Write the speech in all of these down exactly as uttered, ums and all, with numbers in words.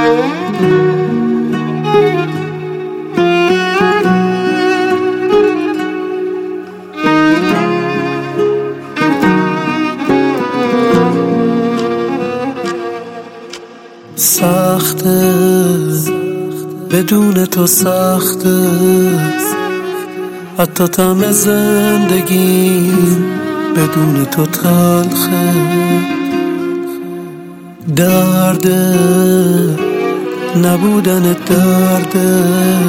سخته بدون تو، سخته حتی طعم زندگی بدون تو تلخه. درده نبودن درده،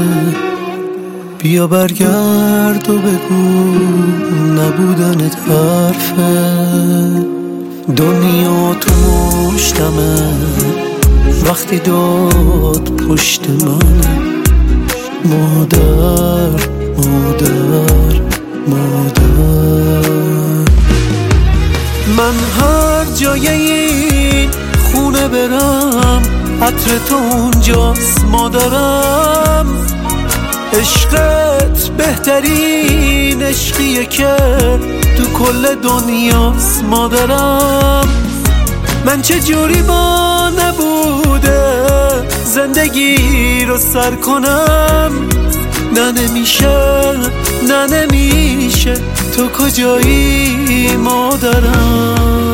بیا برگرد و بگو نبودنت حرفه. دنیا تو مشتمه وقتی داد پشت منه. مادر مادر مادر، من هر جای این خونه برم عطر تو اونجاست مادرم. عشقت بهترین عشقیه که تو کل دنیاست مادرم. من چه جوری با نبوده زندگی رو سر کنم؟ نه نمیشه نه نمیشه، تو کجایی مادرم؟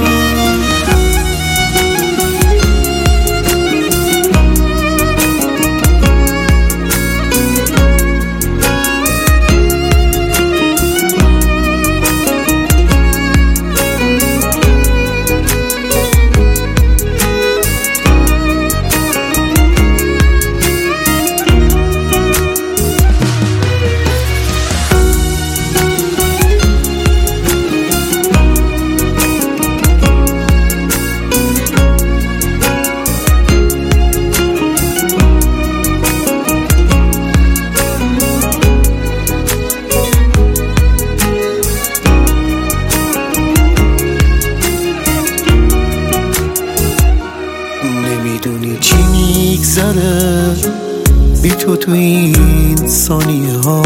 نمیدونی چی میگذره بی تو تو این ثانیه ها.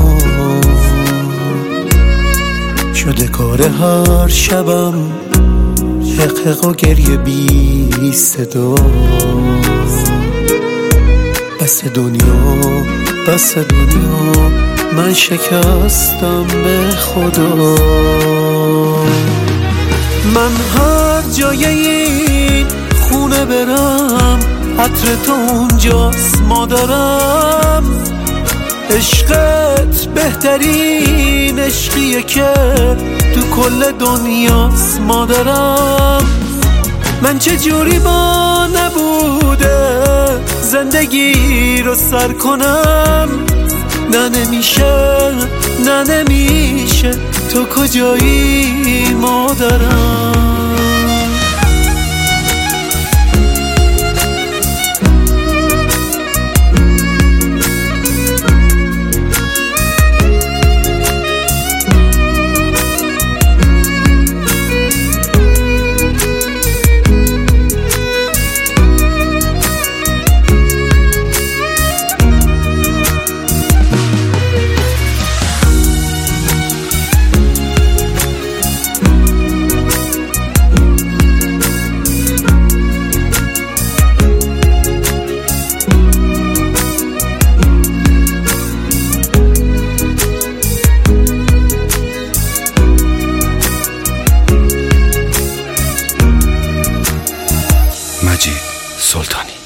شده کار هر شبم حق حق و گریه بی صدا. بس دنیا بس دنیا، من شکستم به خدا. من هر جای این خونه برم عطر تو اونجاست مادرم. عشقت بهترین عشقیه که تو کل دنیاست مادرم. من چه جوری با نبوده زندگی رو سر کنم؟ نه نمیشه نه نمیشه، تو کجایی مادرم؟ مجید سلطانی.